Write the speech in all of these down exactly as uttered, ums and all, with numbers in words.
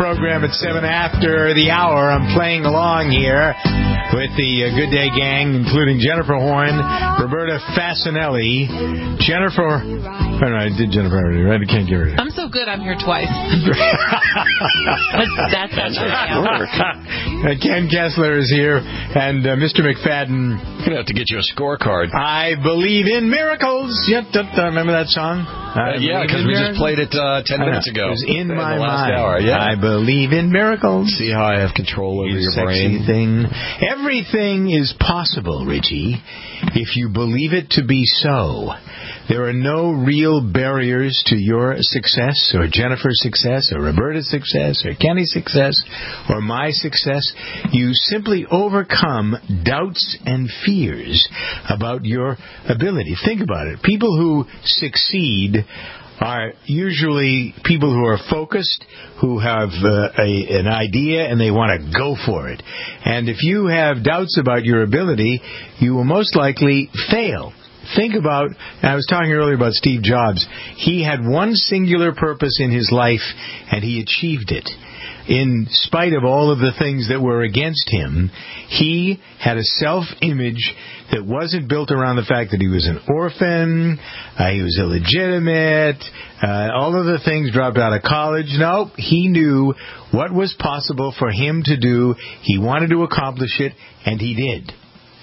program at seven after the hour. I'm playing along here with the uh, Good Day Gang, including Jennifer Horn, Roberta Fasanelli, Jennifer... Oh, no, I did Jennifer already, right? I can't get rid of it. I'm so good, I'm here twice. that's that's work. uh, Ken Kessler is here, and uh, Mister McFadden. I'm going to have to get you a scorecard. I believe in miracles. Yep, remember that song? Uh, yeah, because we just played it uh, ten minutes ago. It was in, in my the last mind. Hour. Yeah. I believe in miracles. See how I have control over you your sexy brain? Thing. Everything is possible, Richie, if you believe it to be so. There are no real barriers to your success, or Jennifer's success, or Roberta's success, or Kenny's success, or my success. You simply overcome doubts and fears about your ability. Think about it. People who succeed are usually people who are focused, who have uh, a, an idea, and they want to go for it. And if you have doubts about your ability, you will most likely fail. Think about, I was talking earlier about Steve Jobs. He had one singular purpose in his life, and he achieved it. In spite of all of the things that were against him, he had a self-image that wasn't built around the fact that he was an orphan, uh, he was illegitimate, uh, all of the things, dropped out of college. No, he knew what was possible for him to do. He wanted to accomplish it, and he did.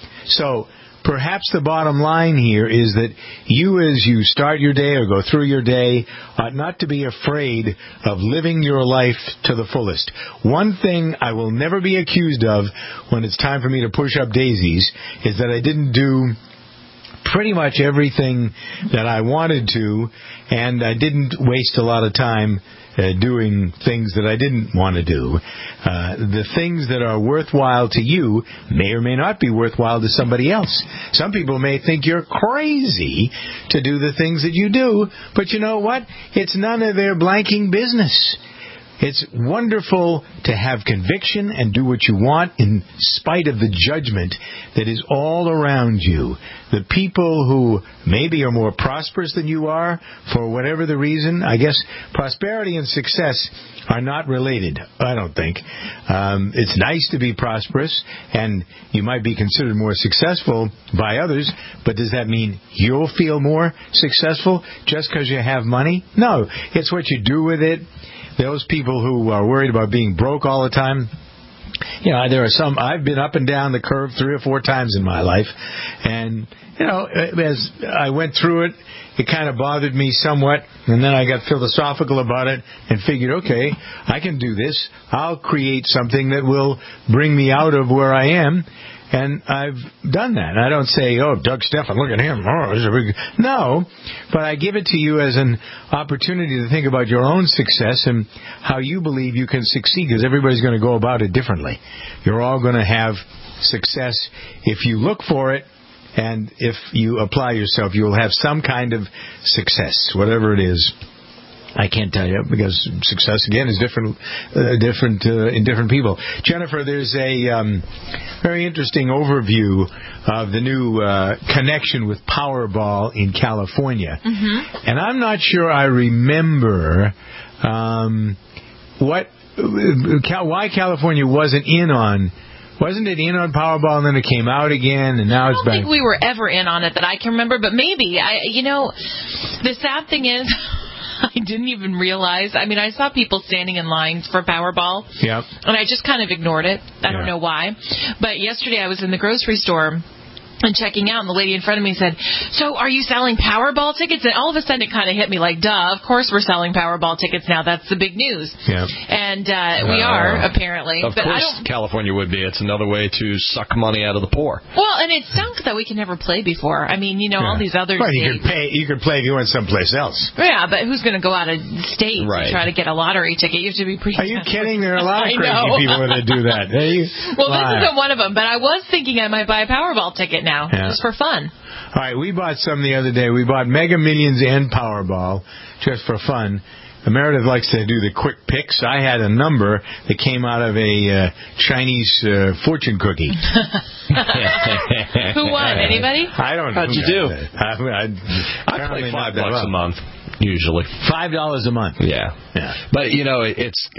So, perhaps the bottom line here is that you, as you start your day or go through your day, ought not to be afraid of living your life to the fullest. One thing I will never be accused of when it's time for me to push up daisies is that I didn't do pretty much everything that I wanted to, and I didn't waste a lot of time Uh, doing things that I didn't want to do. Uh, the things that are worthwhile to you may or may not be worthwhile to somebody else. Some people may think you're crazy to do the things that you do, but you know what? It's none of their blanking business. It's wonderful to have conviction and do what you want in spite of the judgment that is all around you. The people who maybe are more prosperous than you are, for whatever the reason, I guess prosperity and success are not related, I don't think. Um, it's nice to be prosperous, and you might be considered more successful by others, but does that mean you'll feel more successful just because you have money? No, it's what you do with it. Those people who are worried about being broke all the time, you know, there are some, I've been up and down the curve three or four times in my life. And, you know, as I went through it, it kind of bothered me somewhat. And then I got philosophical about it and figured, okay, I can do this. I'll create something that will bring me out of where I am. And I've done that. I don't say, oh, Doug Stephan, look at him. Oh, this is a big... No, but I give it to you as an opportunity to think about your own success and how you believe you can succeed, because everybody's going to go about it differently. You're all going to have success if you look for it, and if you apply yourself, you will have some kind of success, whatever it is. I can't tell you, because success, again, is different uh, different uh, in different people. Jennifer, there's a um, very interesting overview of the new uh, connection with Powerball in California. Mm-hmm. And I'm not sure I remember um, what uh, why California wasn't in on... Wasn't it in on Powerball, and then it came out again, and now it's back? I don't think we were ever in on it that I can remember, but maybe. I, you know, the sad thing is... I didn't even realize. I mean, I saw people standing in lines for Powerball. Yep. And I just kind of ignored it. I yeah. don't know why. But yesterday I was in the grocery store and checking out, and the lady in front of me said, so are you selling Powerball tickets? And all of a sudden it kind of hit me like, duh, of course we're selling Powerball tickets now. That's the big news. Yeah. And uh, we uh, are, apparently. Of but course I don't... California would be. It's another way to suck money out of the poor. Well, and it stunk that we could never play before. I mean, you know, yeah. all these other well, states. you could pay. You could play if you went someplace else. Yeah, but who's going to go out of state right. to try to get a lottery ticket? You have to be pretty... Are you kidding? There are a lot of crazy people that do that. You well, lie. This isn't one of them, but I was thinking I might buy a Powerball ticket now, yeah. just for fun. All right, we bought some the other day. We bought Mega Millions and Powerball just for fun. Meredith likes to do the quick picks. I had a number that came out of a uh, Chinese uh, fortune cookie. Who won? Anybody? I don't know. How'd you do? I, I, I play five bucks a month. Usually. Five dollars a month. Yeah. Yeah. But, you know, it's,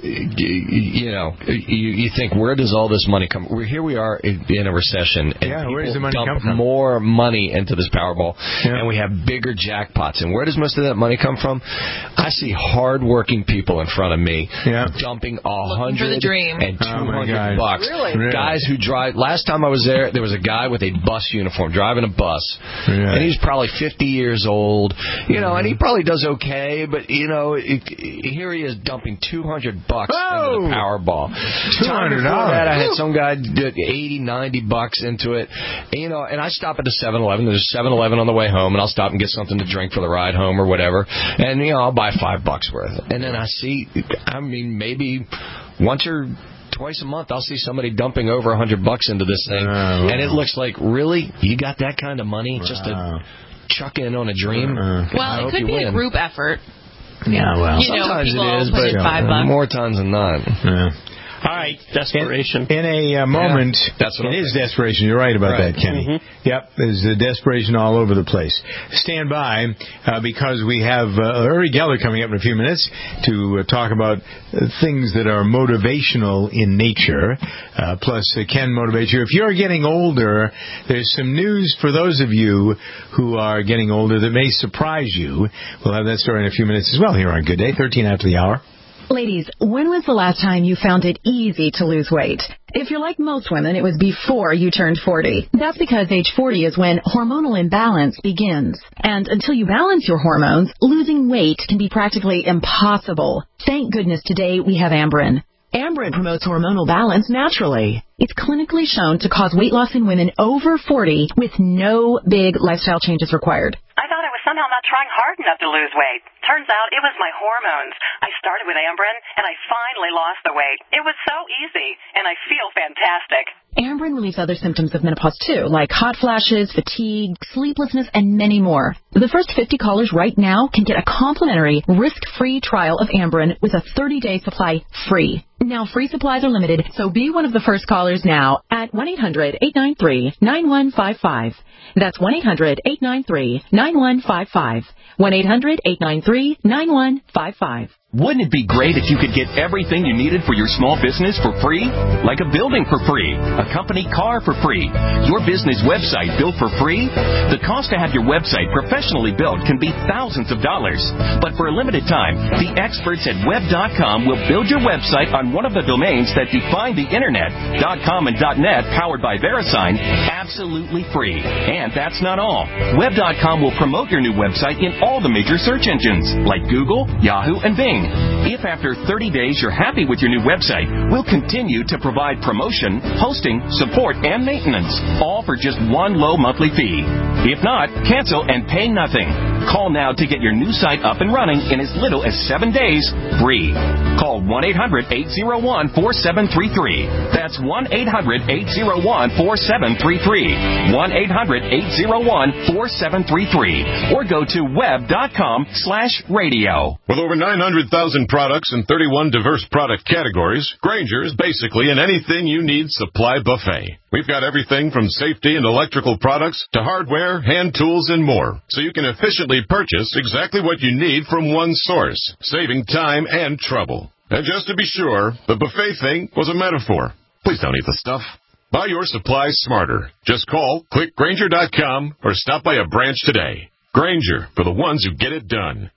you know, you, you think, where does all this money come? We're, here we are in a recession, and yeah, people where does the money dump come from? more money into this Powerball, yeah. and we have bigger jackpots. And where does most of that money come from? I see hard-working people in front of me yeah. dumping a hundred and two hundred oh bucks. Really? really? Guys who drive. Last time I was there, there was a guy with a bus uniform driving a bus, yeah. and he's probably fifty years old. You know, and he probably does okay, but you know, it, here he is dumping two hundred bucks oh, into the Powerball. two hundred dollars. That, I had some guy did eighty, ninety bucks into it. And, you know, and I stop at the seven eleven. There's a seven eleven on the way home, and I'll stop and get something to drink for the ride home or whatever. And you know, I'll buy five bucks worth. And then I see, I mean, maybe once or twice a month, I'll see somebody dumping over a hundred bucks into this thing, oh, wow. and it looks like, really, you got that kind of money wow. just to chuck in on a dream? Uh, well, it could be win. a group effort. Yeah, well, you know, sometimes people it is, put but in five bucks. more times than not. Yeah. All right, desperation. In, in a uh, moment, yeah, that's what it I'm is saying. desperation. You're right about right. that, Kenny. Mm-hmm. Yep, there's uh, desperation all over the place. Stand by, uh, because we have uh, Uri Geller coming up in a few minutes to uh, talk about uh, things that are motivational in nature, uh, plus uh, can motivate you. If you're getting older, there's some news for those of you who are getting older that may surprise you. We'll have that story in a few minutes as well here on Good Day, thirteen after the hour. Ladies, when was the last time you found it easy to lose weight? If you're like most women, it was before you turned forty. That's because age forty is when hormonal imbalance begins. And until you balance your hormones, losing weight can be practically impossible. Thank goodness today we have Amberen. Amberen promotes hormonal balance naturally. It's clinically shown to cause weight loss in women over forty with no big lifestyle changes required. I thought I was somehow not trying hard enough to lose weight. Turns out it was my hormones. I started with Amberen, and I finally lost the weight. It was so easy, and I feel fantastic. Amberen relieves other symptoms of menopause, too, like hot flashes, fatigue, sleeplessness, and many more. The first fifty callers right now can get a complimentary, risk-free trial of Amberen with a thirty-day supply free. Now, free supplies are limited, so be one of the first callers now at one eight hundred eight nine three nine one five five. That's one eight hundred eight nine three nine one five five. one eight hundred eight nine three nine one five five. Wouldn't it be great if you could get everything you needed for your small business for free? Like a building for free, a company car for free, your business website built for free? The cost to have your website professionally built can be thousands of dollars. But for a limited time, the experts at web dot com will build your website on one of the domains that define the internet, .com and .net, powered by VeriSign, absolutely free. And that's not all. web dot com will promote your new website in all the major search engines, like Google, Yahoo, and Bing. If after thirty days you're happy with your new website, we'll continue to provide promotion, hosting, support, and maintenance, all for just one low monthly fee. If not, cancel and pay nothing. Call now to get your new site up and running in as little as seven days, free. Call one eight hundred eight oh one four seven three three. That's one eight hundred eight oh one four seven three three. one eight hundred eight oh one four seven three three. Or go to web dot com slash radio. With over nine hundred thousand products and thirty-one diverse product categories, Grainger is basically an anything you need supply buffet. We've got everything from safety and electrical products to hardware, hand tools, and more, so you can efficiently purchase exactly what you need from one source, saving time and trouble. And just to be sure, the buffet thing was a metaphor. Please don't eat the stuff. Buy your supplies smarter. Just call, click Grainger dot com, or stop by a branch today. Grainger, for the ones who get it done.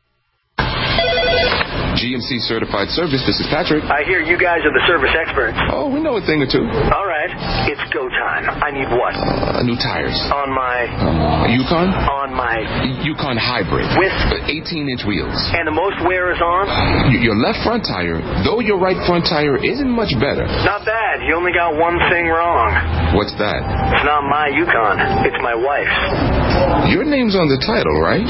G M C Certified Service, this is Patrick. I hear you guys are the service experts. Oh, we know a thing or two. All right. It's go time. I need what? Uh, new tires. On my... Uh, Yukon? On my... Yukon Hybrid. With? eighteen-inch wheels. And the most wear is on? Uh, your left front tire, though your right front tire isn't much better. Not bad. You only got one thing wrong. What's that? It's not my Yukon. It's my wife's. Your name's on the title, right?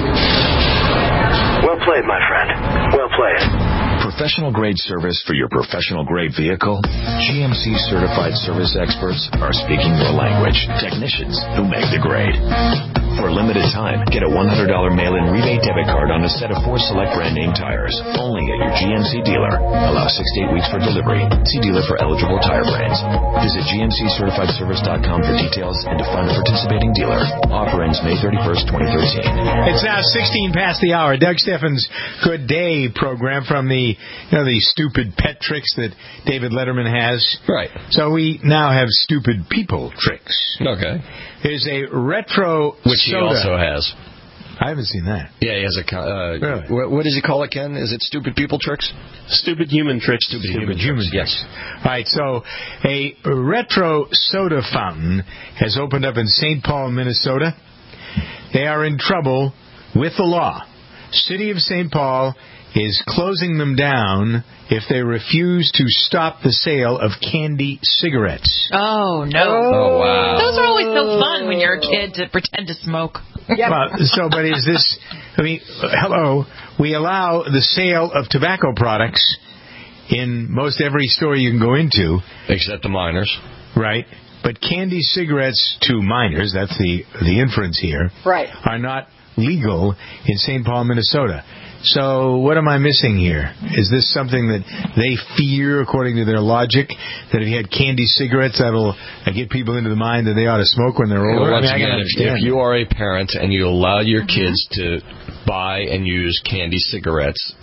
Well played, my friend. Well played. Professional grade service for your professional grade vehicle? G M C certified service experts are speaking your language. Technicians who make the grade. For a limited time, get a one hundred dollars mail-in rebate debit card on a set of four select brand name tires. Only at your G M C dealer. Allow six to eight weeks for delivery. See dealer for eligible tire brands. Visit G M C certified service dot com for details and to find a participating dealer. Offer ends May thirty-first, twenty thirteen. It's now sixteen past the hour. Doug Steffens' Good Day program from the, you know, the stupid pet tricks that David Letterman has. Right. So we now have stupid people tricks. Okay. There's a retro Which soda. he also has. I haven't seen that. Yeah, he has a... Uh, really? what, what does he call it, Ken? Is it stupid people tricks? Stupid human tricks. Stupid, Stupid human, human tricks, tricks. Yes. All right, so a retro soda fountain has opened up in Saint Paul, Minnesota. They are in trouble with the law. City of Saint Paul is closing them down if they refuse to stop the sale of candy cigarettes. Oh, no. Oh, wow. Those are always so fun when you're a kid to pretend to smoke. Yep. Well, so, but is this, I mean, hello, we allow the sale of tobacco products in most every store you can go into. Except the minors. Right. But candy cigarettes to minors, that's the, the inference here, right, are not legal in Saint Paul, Minnesota. So what am I missing here? Is this something that they fear, according to their logic, that if you had candy cigarettes, that'll get people into the mind that they ought to smoke when they're older? Well, once I mean, again, I if, if you are a parent and you allow your kids to buy and use candy cigarettes,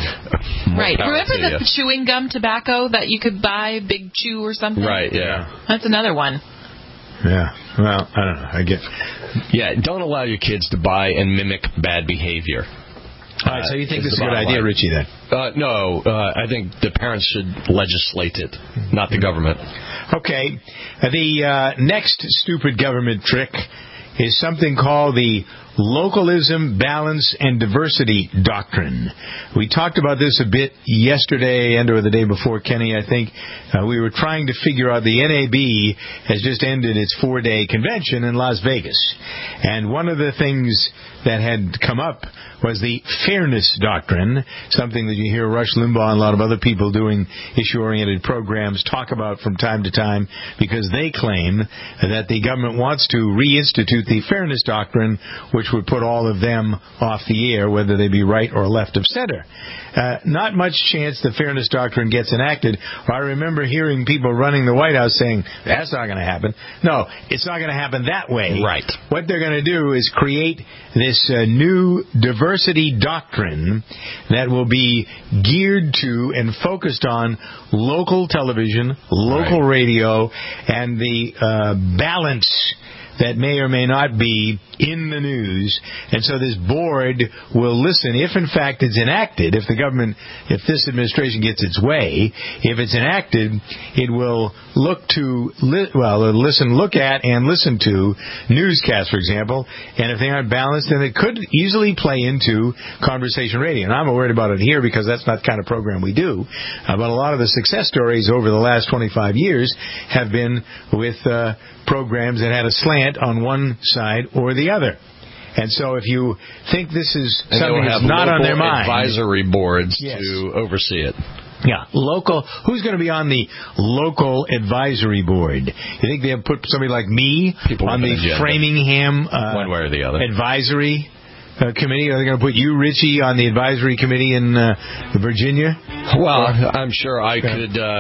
right? Remember the you. chewing gum tobacco that you could buy, Big Chew or something? Right. Yeah. That's another one. Yeah. Well, I don't know. I get. Yeah. Don't allow your kids to buy and mimic bad behavior. All right, so you think uh, this is a good idea, line. Richie, then? Uh, no, uh, I think the parents should legislate it, not the government. Okay. The uh, next stupid government trick is something called the Localism, Balance, and Diversity Doctrine. We talked about this a bit yesterday and or the day before, Kenny, I think. Uh, we were trying to figure out the N A B has just ended its four-day convention in Las Vegas. And one of the things that had come up was the Fairness Doctrine, something that you hear Rush Limbaugh and a lot of other people doing issue-oriented programs talk about from time to time because they claim that the government wants to reinstitute the Fairness Doctrine, which would put all of them off the air, whether they be right or left of center. Uh, not much chance the Fairness Doctrine gets enacted. I remember hearing people running the White House saying, that's not going to happen. No, it's not going to happen that way. Right. What they're going to do is create this uh, new diversity doctrine that will be geared to and focused on local television, local right. radio, and the uh, balance that may or may not be in the news. And so this board will listen, if in fact it's enacted, if the government, if this administration gets its way, if it's enacted, it will look to, li- well, listen, look at and listen to newscasts, for example, and if they aren't balanced, then it could easily play into conversation radio. And I'm not worried about it here because that's not the kind of program we do. Uh, but a lot of the success stories over the last twenty-five years have been with uh, programs that had a slant on one side or the other. And so if you think this is and something that's not on their mind, advisory boards yes. to oversee it. Yeah, local. Who's going to be on the local advisory board? You think they'll put somebody like me People on the Framingham uh, one way or the other advisory uh, committee? Are they going to put you, Richie, on the advisory committee in uh, Virginia? Well, I'm sure I could uh, uh,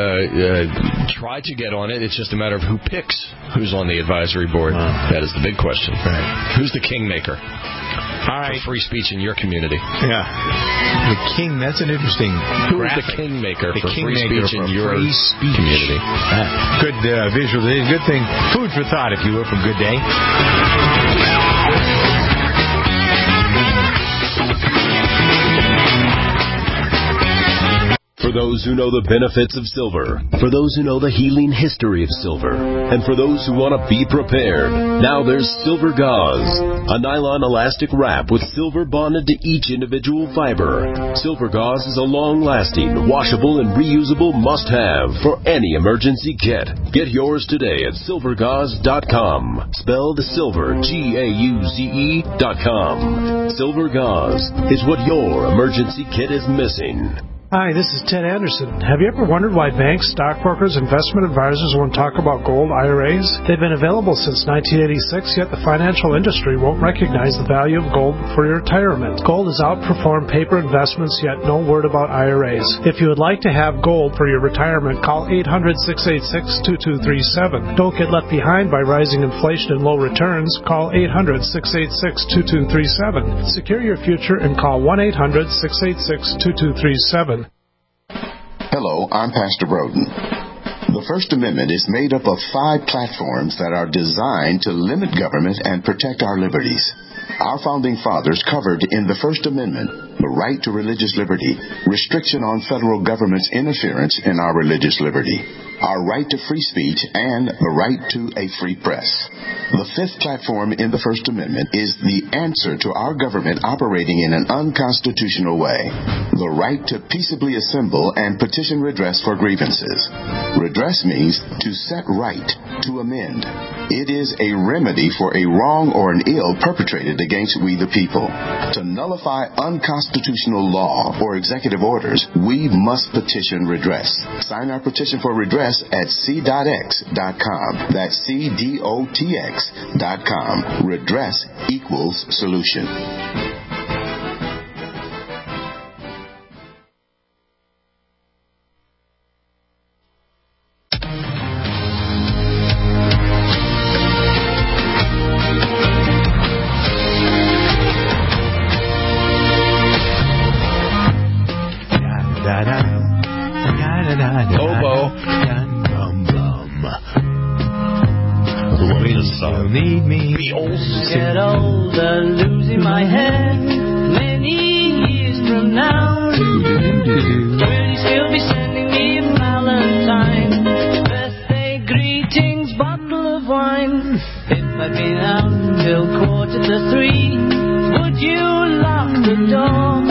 uh, try to get on it. It's just a matter of who picks who's on the advisory board. Wow. That is the big question. Right. Who's the kingmaker? All right. For free speech in your community. Yeah. The king, that's an interesting Who graphic. is the kingmaker the for king free speech in your free speech. community? Uh, good uh, visual. Good thing. Food for thought, if you will, from Good Day. For those who know the benefits of silver, for those who know the healing history of silver, and for those who want to be prepared, now there's Silver Gauze, a nylon elastic wrap with silver bonded to each individual fiber. Silver Gauze is a long-lasting, washable, and reusable must-have for any emergency kit. Get yours today at silver gauze dot com. Spelled silver, G A U Z E dot com. Silver Gauze is what your emergency kit is missing. Hi, this is Ted Anderson. Have you ever wondered why banks, stockbrokers, investment advisors won't talk about gold I R As? They've been available since nineteen eighty-six, yet the financial industry won't recognize the value of gold for your retirement. Gold has outperformed paper investments, yet no word about I R As. If you would like to have gold for your retirement, call eight hundred, six eight six, two two three seven. Don't get left behind by rising inflation and low returns. Call eight hundred, six eight six, two two three seven. Secure your future and call one eight hundred, six eight six, two two three seven. Hello, I'm Pastor Broden. The First Amendment is made up of five platforms that are designed to limit government and protect our liberties. Our founding fathers covered in the First Amendment the right to religious liberty, restriction on federal government's interference in our religious liberty, our right to free speech, and the right to a free press. The fifth platform in the First Amendment is the answer to our government operating in an unconstitutional way, the right to peaceably assemble and petition redress for grievances. Redress means to set right, to amend. It is a remedy for a wrong or an ill perpetrated against we the people. To nullify unconstitutional law or executive orders, we must petition redress. Sign our petition for redress at c dot x dot com. That's C D O T X dot com. Redress equals solution. Need me. Be old. Get older, losing my head. Many years from now, will you still be sending me a Valentine? Birthday greetings, bottle of wine. If I'd been out till quarter to three, would you lock the door?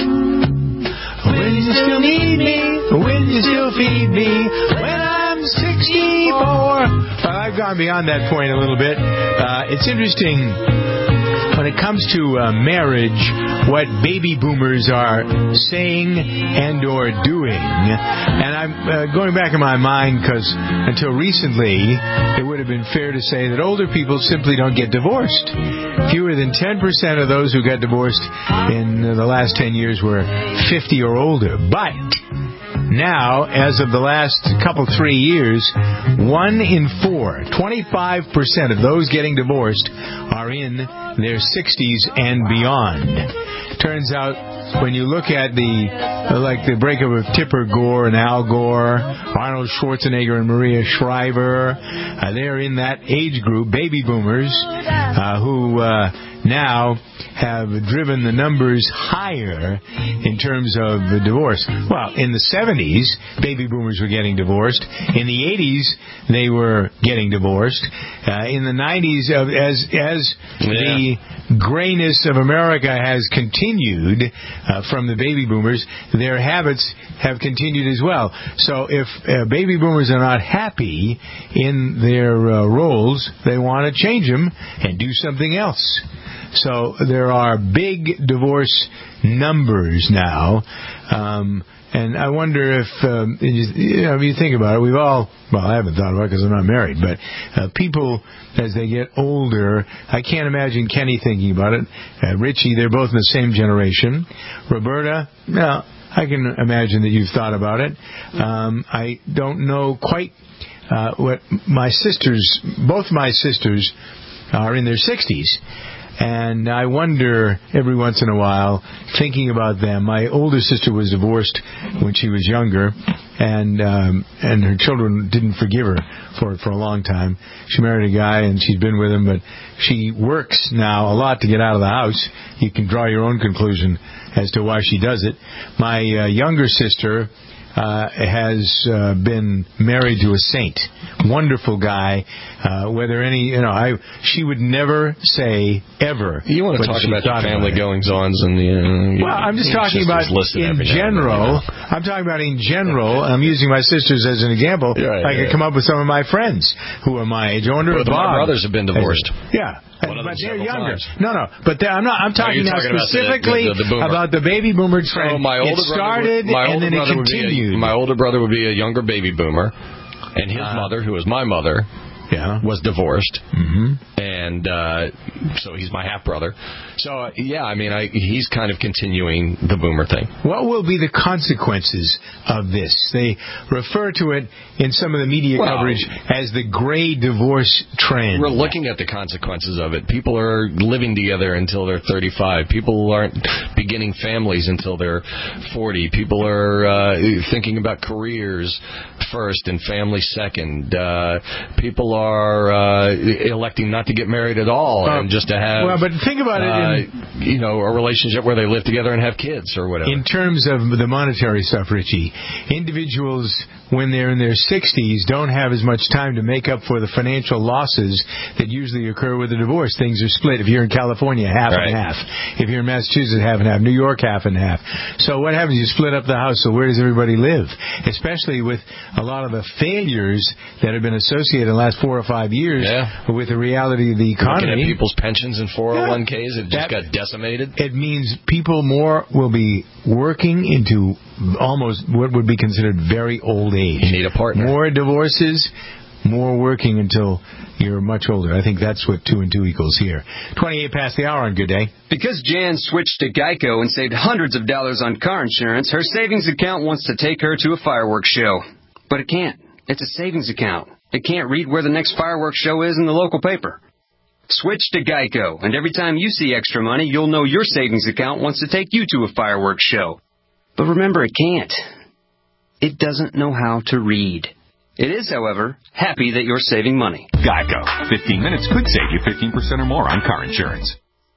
Will you still need me? Will you still feed me when I'm sixty-four? Well, I've gone beyond that point a little bit. Uh, it's interesting when it comes to uh, marriage, what baby boomers are saying and or doing. And I'm uh, going back in my mind because until recently, it would have been fair to say that older people simply don't get divorced. Fewer than ten percent of those who got divorced in the last ten years were fifty or older. But now, as of the last couple, three years, one in four, twenty-five percent of those getting divorced are in their sixties and beyond. Turns out, when you look at the, like the breakup of Tipper Gore and Al Gore, Arnold Schwarzenegger and Maria Shriver, uh, they're in that age group, baby boomers, uh, who uh, now have driven the numbers higher in terms of the divorce. Well, in the seventies, baby boomers were getting divorced. In the eighties, they were getting divorced. Uh, in the nineties, uh, as as yeah. the grayness of America has continued uh, from the baby boomers, their habits have continued as well. So if uh, baby boomers are not happy in their uh, roles, they want to change them and do something else. So there are big divorce numbers now. Um, and I wonder if, um, you know, if you think about it, we've all, well, I haven't thought about it because I'm not married, but uh, people, as they get older, I can't imagine Kenny thinking about it. Uh, Richie, they're both in the same generation. Roberta, no, I can imagine that you've thought about it. Um, I don't know quite uh, what my sisters, both my sisters are in their sixties. And I wonder every once in a while, thinking about them. My older sister was divorced when she was younger, and um, and her children didn't forgive her for it for a long time. She married a guy, and she's been with him, but she works now a lot to get out of the house. You can draw your own conclusion as to why she does it. My uh, younger sister Uh, has uh, been married to a saint, wonderful guy. Uh, whether any, you know, I she would never say ever. You want to talk about the family goings-ons and the. Uh, well, I'm just talking about in general. I'm talking about in general. I'm using my sisters as an example. Yeah, I yeah, could yeah. come up with some of my friends who are my age. I wonder Both if of Bob, my brothers have been divorced. Yeah. One of but them they're several younger. times. No, no. But they're- I'm not. I'm Oh, talking you're now talking about the- specifically the- the boomer. about the baby boomer trend. So my older it started brother would, my and older then it brother would be continued. a, my older brother would be a younger baby boomer, and his Uh, mother, who was my mother, yeah. was divorced, mm-hmm. and uh, so he's my half brother. So uh, yeah, I mean, I, he's kind of continuing the boomer thing. What will be the consequences of this? They refer to it in some of the media Well, coverage as the gray divorce trend. We're looking at the consequences of it. People are living together until they're thirty-five. People aren't beginning families until they're forty. People are uh, thinking about careers first and family second. Uh, people are uh, electing not to get married at all Uh, and just to have well, but think about it uh, in- you know, a relationship where they live together and have kids or whatever. In terms of the monetary stuff, Richie, individuals, when they're in their sixties, don't have as much time to make up for the financial losses that usually occur with a divorce. Things are split. If you're in California, half Right. and half. If you're in Massachusetts, half and half. New York, half and half. So what happens? You split up the house, so where does everybody live? Especially with a lot of the failures that have been associated in the last four or five years Yeah. with the reality of the Looking economy. at people's pensions and four oh one k's, it just That- got decimated. It means people more will be working into almost what would be considered very old age. You need a partner. More divorces, more working until you're much older. I think that's what two and two equals here. twenty-eight past the hour on Good Day. Because Jan switched to Geico and saved hundreds of dollars on car insurance, her savings account wants to take her to a fireworks show. But it can't. It's a savings account. It can't read where the next fireworks show is in the local paper. Switch to Geico, and every time you see extra money, you'll know your savings account wants to take you to a fireworks show. But remember, it can't. It doesn't know how to read. It is, however, happy that you're saving money. Geico. fifteen minutes could save you fifteen percent or more on car insurance.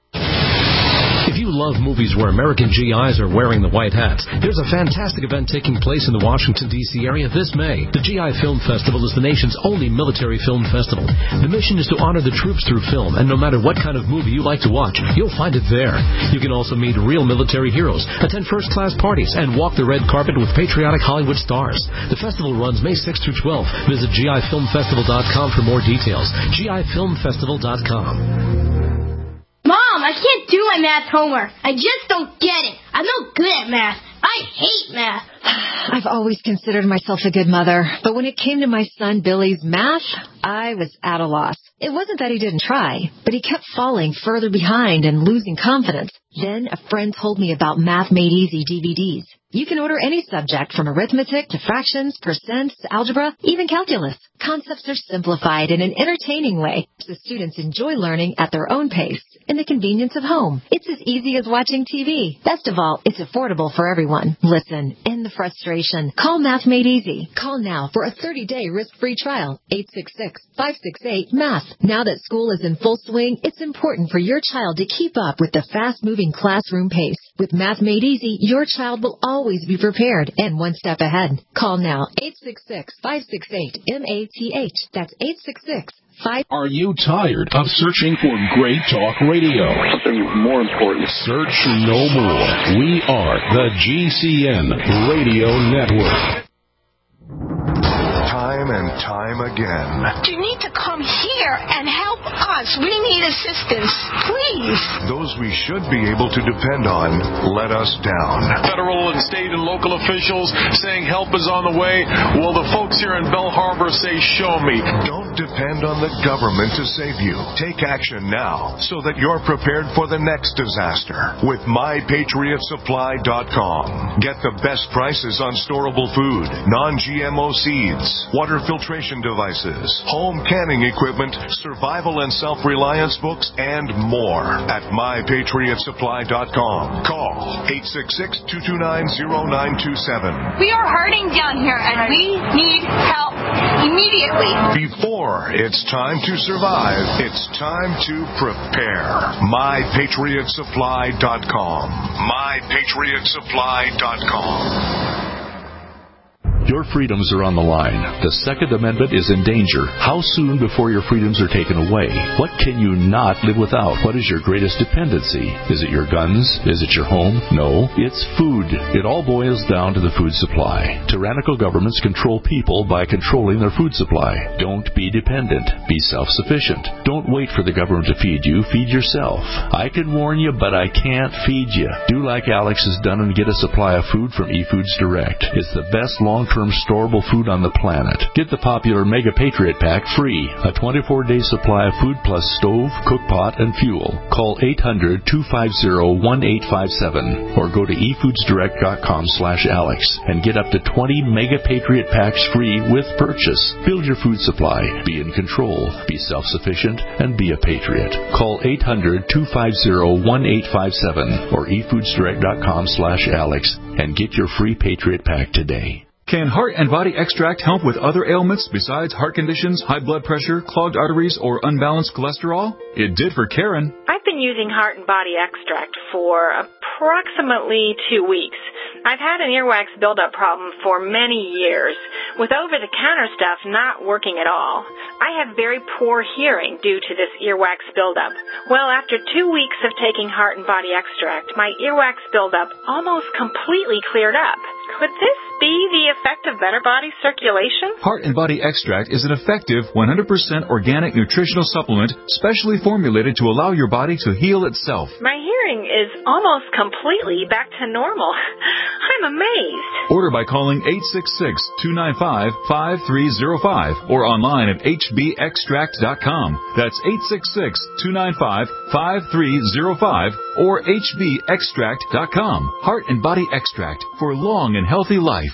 If you love movies where American G Is are wearing the white hats, there's a fantastic event taking place in the Washington, D C area this May. The G I Film Festival is the nation's only military film festival. The mission is to honor the troops through film, and no matter what kind of movie you like to watch, you'll find it there. You can also meet real military heroes, attend first-class parties, and walk the red carpet with patriotic Hollywood stars. The festival runs May sixth through twelfth. Visit G I film festival dot com for more details. G I film festival dot com. Mom, I can't do my math homework. I just don't get it. I'm no good at math. I hate math. I've always considered myself a good mother, but when it came to my son Billy's math, I was at a loss. It wasn't that he didn't try, but he kept falling further behind and losing confidence. Then a friend told me about Math Made Easy D V Ds. You can order any subject from arithmetic to fractions, percents, algebra, even calculus. Concepts are simplified in an entertaining way, so students enjoy learning at their own pace in the convenience of home. It's as easy as watching T V. Best of all, it's affordable for everyone. Listen, end the frustration. Call Math Made Easy. Call now for a thirty-day risk-free trial. eight six six, five six eight, MATH. Now that school is in full swing, it's important for your child to keep up with the fast-moving classroom pace. With Math Made Easy, your child will always be prepared and one step ahead. Call now, eight six six, five six eight, M A T H. That's eight six six, five. Are you tired of searching for great talk radio? Something more important. Search no more. We are the G C N Radio Network. Time and time again. You need to come here and help us. We need assistance. Please. Those we should be able to depend on let us down. Federal and state and local officials saying help is on the way. Well, the folks here in Belle Harbor say, show me. Don't depend on the government to save you. Take action now so that you're prepared for the next disaster with my patriot supply dot com. Get the best prices on storable food, non-G M O seeds, water filtration devices, home canning equipment, survival and self-reliance books, and more at my patriot supply dot com. Call eight six six, two two nine, zero nine two seven. We are hurting down here and we need help immediately. Before it's time to survive, it's time to prepare. my patriot supply dot com. my patriot supply dot com. Your freedoms are on the line. The Second Amendment is in danger. How soon before your freedoms are taken away? What can you not live without? What is your greatest dependency? Is it your guns? Is it your home? No, it's food. It all boils down to the food supply. Tyrannical governments control people by controlling their food supply. Don't be dependent. Be self-sufficient. Don't wait for the government to feed you. Feed yourself. I can warn you, but I can't feed you. Do like Alex has done and get a supply of food from eFoods Direct. It's the best long-term storable food on the planet. Get the popular Mega Patriot Pack free. A twenty-four day supply of food plus stove, cook pot, and fuel. Call eight hundred, two five zero, one eight five seven or go to e foods direct dot com slash Alex and get up to twenty Mega Patriot Packs free with purchase. Build your food supply. Be in control. Be self-sufficient and be a patriot. Call eight hundred, two five zero, one eight five seven or e foods direct dot com slash Alex and get your free Patriot Pack today. Can Heart and Body Extract help with other ailments besides heart conditions, high blood pressure, clogged arteries, or unbalanced cholesterol? It did for Karen. I've been using Heart and Body Extract for approximately two weeks. I've had an earwax buildup problem for many years, with over-the-counter stuff not working at all. I have very poor hearing due to this earwax buildup. Well, after two weeks of taking Heart and Body Extract, my earwax buildup almost completely cleared up. Could this be the effect of better body circulation? Heart and Body Extract is an effective one hundred percent organic nutritional supplement specially formulated to allow your body to heal itself. My hearing is almost completely back to normal. I'm amazed. Order by calling eight six six, two nine five, five three zero five or online at h b extract dot com. That's eight six six, two nine five, five three zero five or h b extract dot com. Heart and Body Extract for long and healthy life.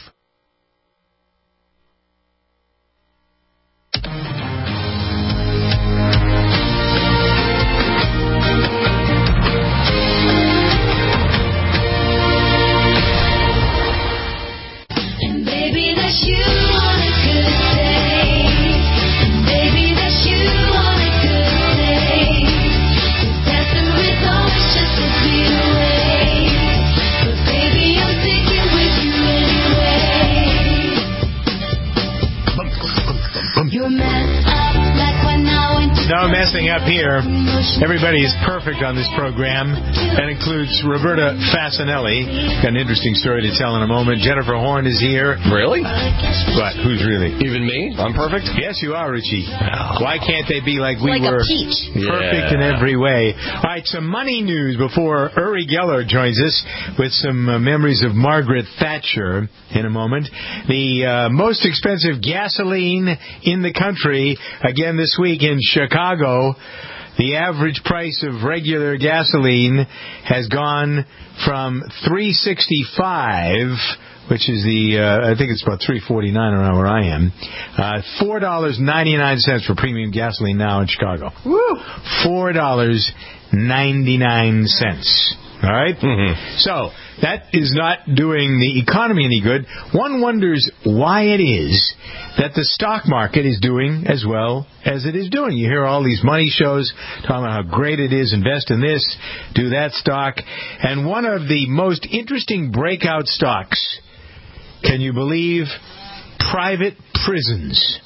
No messing up here. Everybody is perfect on this program. That includes Roberta Fasanelli. Got an interesting story to tell in a moment. Jennifer Horn is here. Really? What? Who's really? Even me? I'm perfect? Yes, you are, Richie. Oh. Why can't they be like we like were? A peach. Perfect yeah. in every way. All right, some money news before Uri Geller joins us with some uh, memories of Margaret Thatcher in a moment. The uh, most expensive gasoline in the country, again this week in Chicago. The average price of regular gasoline has gone from three sixty-five, which is the uh, I think it's about three forty-nine around where I am. Uh, Four dollars ninety-nine cents for premium gasoline now in Chicago. Woo! Four dollars ninety-nine cents. All right? Mm-hmm. So, that is not doing the economy any good. One wonders why it is that the stock market is doing as well as it is doing. You hear all these money shows talking about how great it is, invest in this, do that stock. And one of the most interesting breakout stocks, can you believe, private prisons.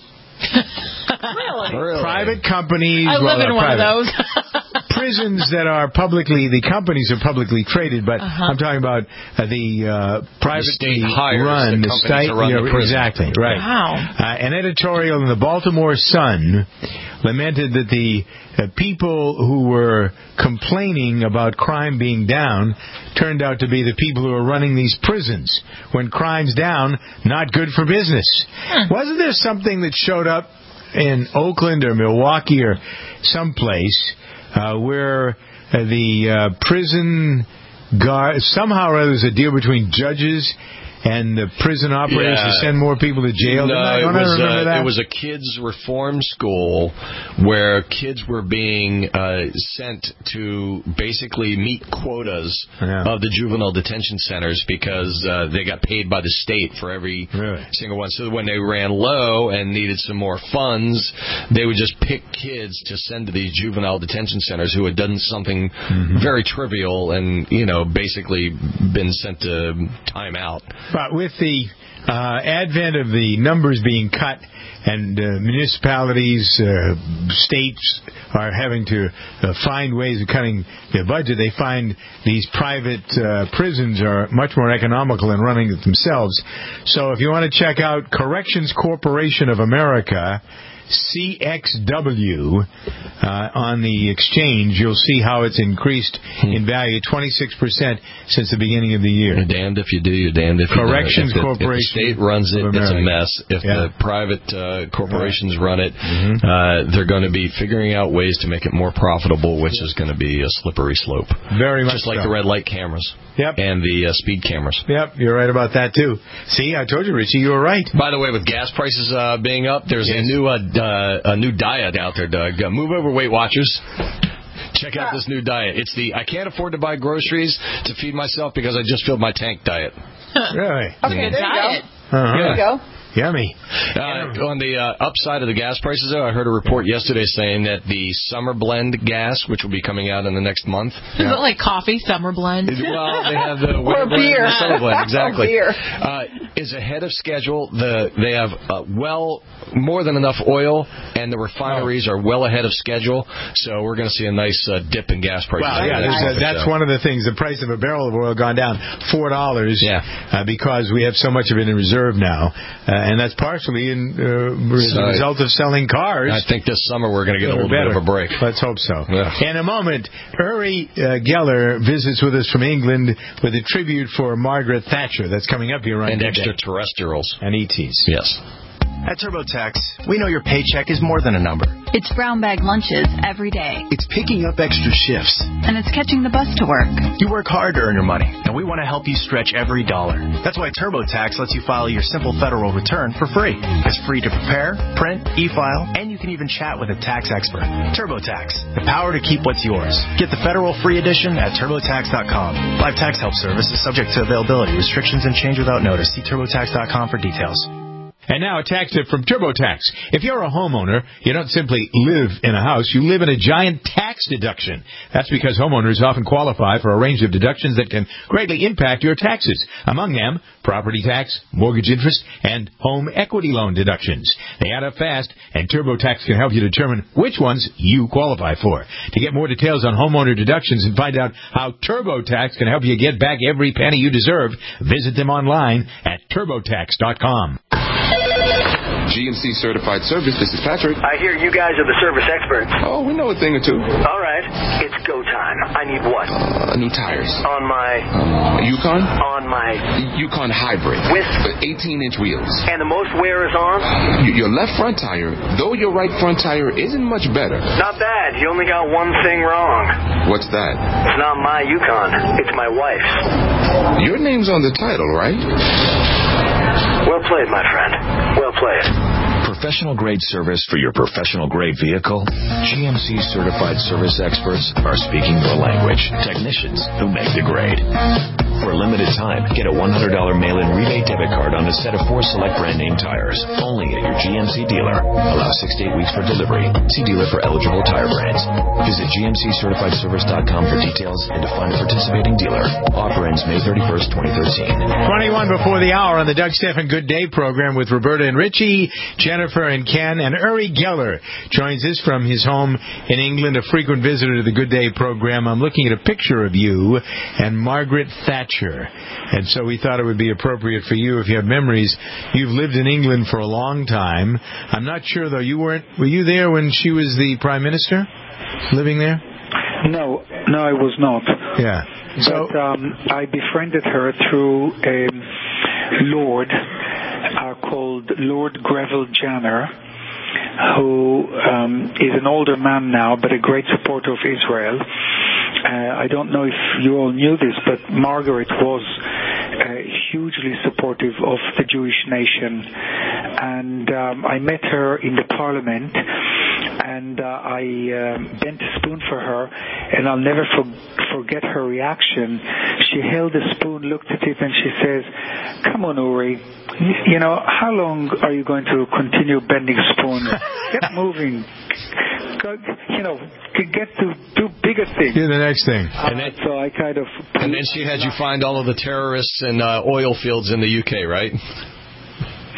Really? really? Private companies. I well, live in one private. of those. Prisons that are publicly, the companies are publicly traded, but uh-huh. I'm talking about uh, the uh, privately the state hires run, the, the state, state, run you know, the prison. exactly, right. Wow. Uh, an editorial in the Baltimore Sun lamented that the uh, people who were complaining about crime being down turned out to be the people who are running these prisons. When crime's down, not good for business. Hmm. Wasn't there something that showed up in Oakland or Milwaukee or someplace uh, where uh, the uh, prison guard, somehow or other there's a deal between judges and the prison operators yeah. to send more people to jail? No, I, it, was, uh, that? it was a kids' reform school where kids were being uh, sent to basically meet quotas yeah. of the juvenile detention centers because uh, they got paid by the state for every really? single one. So when they ran low and needed some more funds, they would just pick kids to send to these juvenile detention centers who had done something mm-hmm. very trivial and, you know, basically been sent to time out. But with the uh, advent of the numbers being cut and uh, municipalities, uh, states are having to uh, find ways of cutting their budget, they find these private uh, prisons are much more economical in running it themselves. So if you want to check out Corrections Corporation of America, C X W, uh, on the exchange, you'll see how it's increased in value, twenty-six percent since the beginning of the year. You're damned if you do, you're damned if you don't. Corrections If the, Corporation if the state runs it, of it's a America. mess. If Yeah. the private uh, corporations run it, Mm-hmm. uh, they're going to be figuring out ways to make it more profitable, which is going to be a slippery slope. Very much Just like so. the red light cameras. Yep. And the uh, speed cameras. Yep, you're right about that, too. See, I told you, Richie, you were right. By the way, with gas prices uh, being up, there's Yes. a new uh, uh, a new diet out there, Doug. Uh, move over, Weight Watchers. Check out this new diet. It's the I can't afford to buy groceries to feed myself because I just filled my tank diet. Really? Okay, Yeah. diet. Uh-huh. There you go. Yummy. Uh, on the uh, upside of the gas prices, though, I heard a report yesterday saying that the summer blend gas, which will be coming out in the next month. Is it like coffee, summer blend? Well, they have the Or winter blend beer. and the summer blend, exactly. Or beer. Uh, is ahead of schedule. The they have uh, well more than enough oil, and the refineries are well ahead of schedule. So we're going to see a nice uh, dip in gas prices. Well, yeah, there's a, that's one of the things. The price of a barrel of oil gone down four dollars. Yeah. Uh, because we have so much of it in reserve now, uh, and that's partially in uh, as So a result of selling cars. I think this summer we're going to get a little Better. bit of a break. Let's hope so. Yeah. In a moment, Uri uh, Geller visits with us from England with a tribute for Margaret Thatcher. That's coming up here on And Good Day. extraterrestrials. And E Ts. Yes. At TurboTax, we know your paycheck is more than a number. It's brown bag lunches every day. It's picking up extra shifts. And it's catching the bus to work. You work hard to earn your money, and we want to help you stretch every dollar. That's why TurboTax lets you file your simple federal return for free. It's free to prepare, print, e-file, and you can even chat with a tax expert. TurboTax, the power to keep what's yours. Get the federal free edition at turbotax dot com. Live tax help service is subject to availability, restrictions, and change without notice. See turbotax dot com for details. And now a tax tip from TurboTax. If you're a homeowner, you don't simply live in a house, you live in a giant tax deduction. That's because homeowners often qualify for a range of deductions that can greatly impact your taxes. Among them, property tax, mortgage interest, and home equity loan deductions. They add up fast, and TurboTax can help you determine which ones you qualify for. To get more details on homeowner deductions and find out how TurboTax can help you get back every penny you deserve, visit them online at turbotax dot com. G M C Certified Service, this is Patrick. I hear you guys are the service experts. Oh, we know a thing or two. All right. It's go time. I need what? Uh, new tires. On my... Um, Yukon? On my... Yukon Hybrid. With? eighteen-inch wheels. And the most wear is on? Y- your left front tire, though your right front tire isn't much better. Not bad. You only got one thing wrong. What's that? It's not my Yukon. It's my wife's. Your name's on the title, right? Well played, my friend. Well played. Professional grade service for your professional grade vehicle? G M C certified service experts are speaking your language. Technicians who make the grade. For a limited time, get a one hundred dollars mail-in rebate debit card on a set of four select brand name tires. Only at your G M C dealer. Allow six to eight weeks for delivery. See dealer for eligible tire brands. Visit G M C certified service dot com for details and to find a participating dealer. Offer ends May thirty-first, twenty thirteen. twenty-one before the hour on the Doug Stephan Good Day program with Roberta and Richie, Jennifer and Ken, and Uri Geller joins us from his home in England, a frequent visitor to the Good Day program. I'm looking at a picture of you and Margaret Thatcher. And so we thought it would be appropriate for you, if you have memories. You've lived in England for a long time. I'm not sure, though, you weren't, were you there when she was the Prime Minister? Living there? No, no, I was not. Yeah. So, but um, I befriended her through a lord uh, called Lord Greville Janner, who um, is an older man now, but a great supporter of Israel. Uh, I don't know if you all knew this, but Margaret was uh, hugely supportive of the Jewish nation. And um, I met her in the parliament, and uh, I um, bent a spoon for her, and I'll never for- forget her reaction. She held the spoon, looked at it, and she says, "Come on, Uri, you know, how long are you going to continue bending spoons? Get moving. Go, you know, get to do bigger things." Do the next thing. And then, so I kind of... And then she had you find all of the terrorists and uh, oil fields in the U K, right?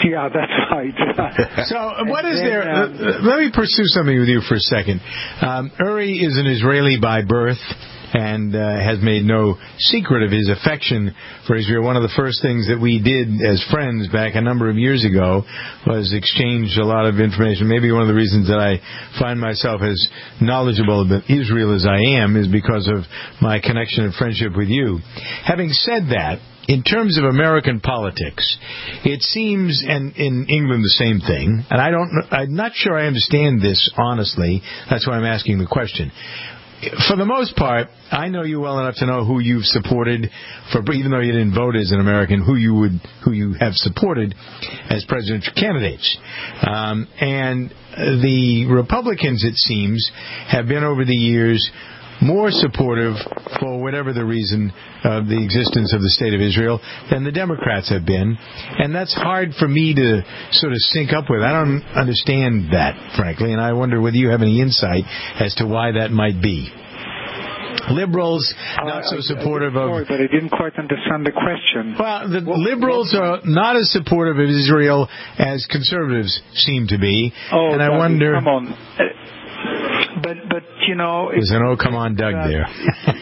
Yeah, that's right. So, what is then, there? Um, uh, let me pursue something with you for a second. Um, Uri is an Israeli by birth and uh, has made no secret of his affection for Israel. One of the first things that we did as friends back a number of years ago was exchange a lot of information. Maybe one of the reasons that I find myself as knowledgeable about Israel as I am is because of my connection and friendship with you. Having said that, in terms of American politics, it seems, and in England the same thing, and I don't, I'm not sure I understand this honestly. That's why I'm asking the question. For the most part, I know you well enough to know who you've supported, for even though you didn't vote as an American, who you would, who you have supported as presidential candidates. Um, and the Republicans, it seems, have been over the years more supportive, for whatever the reason, of the existence of the State of Israel than the Democrats have been. And that's hard for me to sort of sync up with. I don't understand that, frankly, and I wonder whether you have any insight as to why that might be. Liberals, not so supportive of... Sorry, but I didn't quite understand the question. Well, the what, liberals what? are not as supportive of Israel as conservatives seem to be. Oh, and I Doug, wonder... come on. Uh, but, but, you know... There's an oh, come on, Doug, uh, there.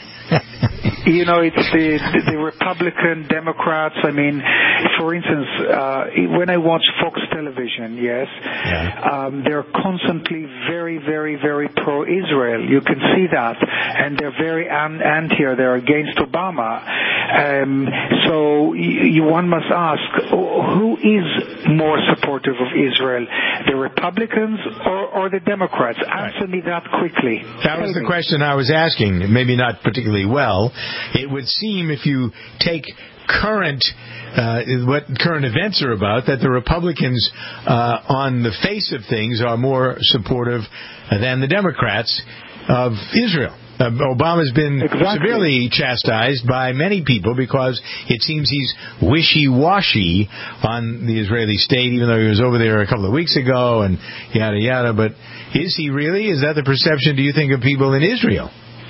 You know, it's the, the, the Republican, Democrats. I mean, for instance, uh, when I watch Fox television, yes, yeah. um, they're constantly very, very, very pro-Israel. You can see that. And they're very an- anti, or they're against Obama. Um, so you, one must ask, who is more supportive of Israel, the Republicans or, or the Democrats? Answer right. me that quickly. That was the question I was asking, maybe not particularly well. It would seem, if you take current uh, what current events are about, that the Republicans, uh, on the face of things, are more supportive than the Democrats of Israel. Uh, Obama's been exactly. severely chastised by many people because it seems he's wishy-washy on the Israeli state, even though he was over there a couple of weeks ago and yada yada. But is he really? Is that the perception, do you think, of people in Israel?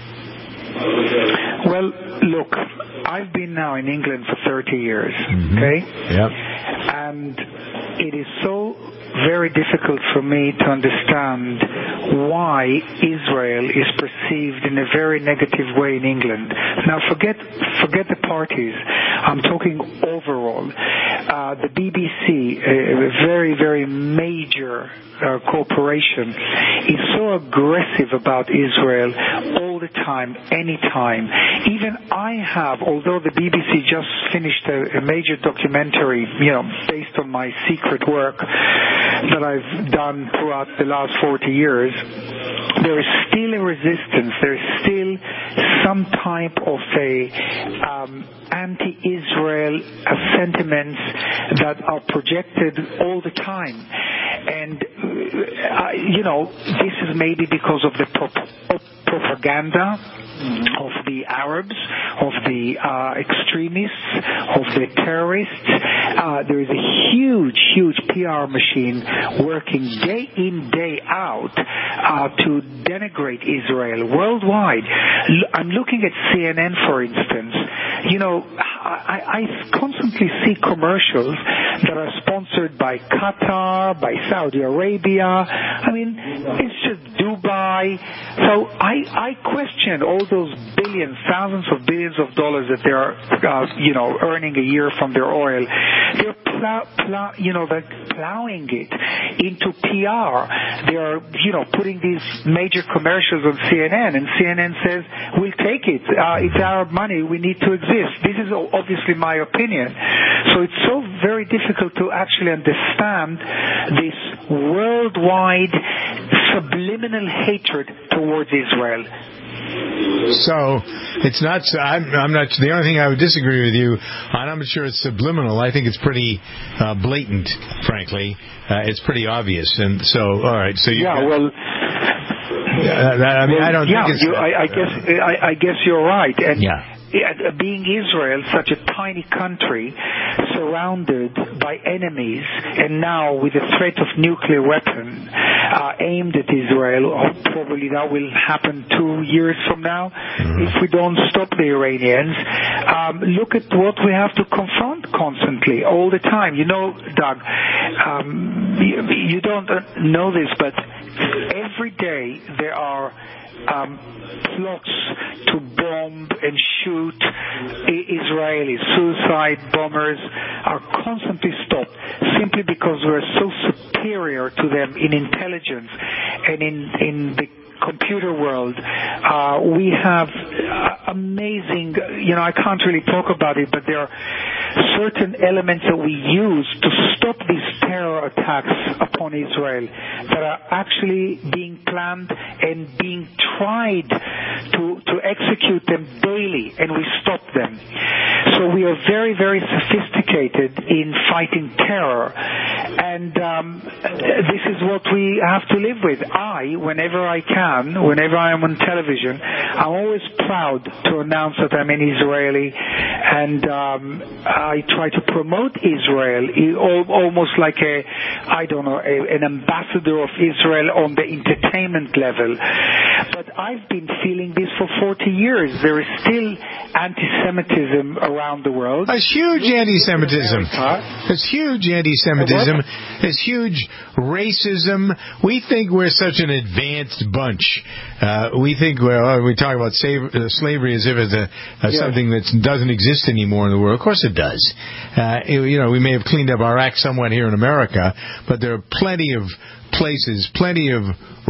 Well, look, I've been now in England for thirty years, mm-hmm. okay? Yep. And it is so very difficult for me to understand why Israel is perceived in a very negative way in England. Now, forget forget the parties. I'm talking overall. Uh, the B B C, a very, very major uh, corporation, is so aggressive about Israel all the time, anytime. Even I have, although the B B C just finished a, a major documentary, you know, based on my secret work that I've done throughout the last forty years, there is still a resistance. There is still some type of a um, anti-Israel uh, sentiments that are projected all the time. And, uh, you know, this is maybe because of the prop- propaganda of the Arabs, of the uh, extremists, of the terrorists. Uh, there is a huge, huge P R machine working day in, day out uh, to denigrate Israel worldwide. L- I'm looking at C N N, for instance. You know, I, I constantly see commercials that are sponsored by Qatar, by Saudi Arabia. I mean, it's just Dubai. So I, I question all those billions, thousands of billions of dollars that they're, uh, you know, earning a year from their oil. They're plow, plow, you know, they're plowing it into P R. They're, you know, putting these major commercials on C N N, and C N N says, we'll take it. Uh, it's our money. We need to exist. This is obviously my opinion. So it's so very difficult to actually understand this worldwide subliminal hatred towards Israel. So it's not. I'm, I'm not. The only thing I would disagree with you on, I'm not sure it's subliminal. I think it's pretty uh, blatant. Frankly, uh, it's pretty obvious. And so, all right. So you. Yeah. Got, well. Yeah, I mean, well, I don't yeah, think it's. You, I, I guess. I, I guess you're right. And yeah. Being Israel, such a tiny country, surrounded by enemies, and now with the threat of nuclear weapon, uh, aimed at Israel. Probably that will happen two years from now mm-hmm. if we don't stop the Iranians. Um, look at what we have to confront constantly, all the time. You know, Doug, um, you, you don't know this, but every day there are um, plots to bomb and shoot Israelis. Suicide bombers are constantly stopped simply because we're so superior to them in intelligence and in, in the computer world. Uh, we have uh, amazing, you know, I can't really talk about it, but there are certain elements that we use to stop these terror attacks upon Israel that are actually being planned and being tried to, to execute them daily, and we stop them. So we are very, very sophisticated in fighting terror, and um, this is what we have to live with. I, whenever I can, whenever I am on television, I'm always proud to announce that I'm an Israeli, and um, I try to promote Israel almost like a, I don't know, a, an ambassador of Israel on the entertainment level. But I've been feeling this for forty years. There is still anti-Semitism around the world. There's huge anti-Semitism. There's huge anti-Semitism. There's huge racism. We think we're such an advanced bunch. Uh, we think, well, we talk about save, uh, slavery as if it's a, a yes. something that doesn't exist anymore in the world. Of course it does. Uh, it, you know, we may have cleaned up our act somewhat here in America, but there are plenty of places, plenty of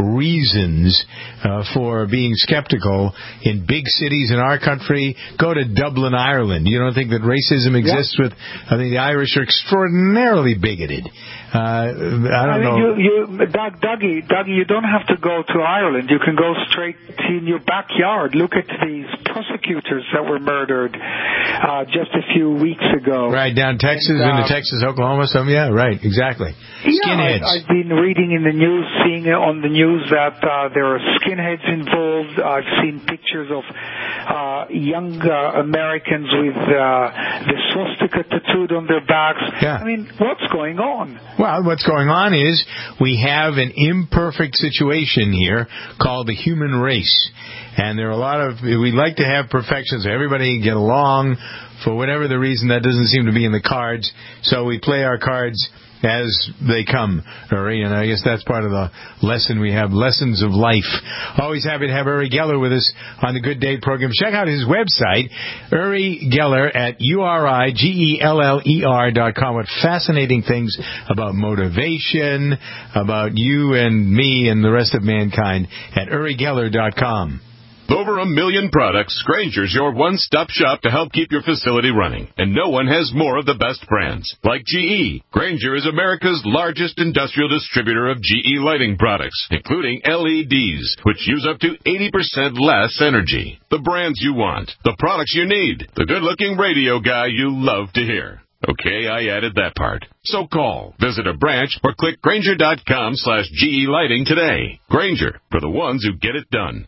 reasons uh, for being skeptical in big cities in our country. Go to Dublin, Ireland. You don't think that racism exists yeah. with, I think the Irish are extraordinarily bigoted. Uh, I don't I mean, know. You, you, Doug, Dougie, Dougie, you don't have to go to Ireland. You can go straight in your backyard. Look at these prosecutors that were murdered uh, just a few weeks ago. Right, down Texas, and, uh, into Texas, Oklahoma, some, yeah, right, exactly. Skinheads. Yeah, I, I've been reading in the news, seeing on the news that uh, there are skinheads involved. I've seen pictures of uh, young uh, Americans with uh, the swastika tattooed on their backs. Yeah. I mean, what's going on? Well, what's going on is we have an imperfect situation here called the human race. And there are a lot of, we'd like to have perfection so everybody get along. For whatever the reason, that doesn't seem to be in the cards. So we play our cards as they come, Uri, and I guess that's part of the lesson we have, lessons of life. Always happy to have Uri Geller with us on the Good Day program. Check out his website, Uri Geller at U R I G E L L E R dot com. What fascinating things about motivation, about you and me and the rest of mankind at Uri Geller dot com. Over a million products, Grainger's your one-stop shop to help keep your facility running. And no one has more of the best brands. Like G E. Grainger is America's largest industrial distributor of G E lighting products, including L E Ds, which use up to eighty percent less energy. The brands you want. The products you need. The good-looking radio guy you love to hear. Okay, I added that part. So call, visit a branch, or click Grainger.com slash GE Lighting today. Grainger, for the ones who get it done.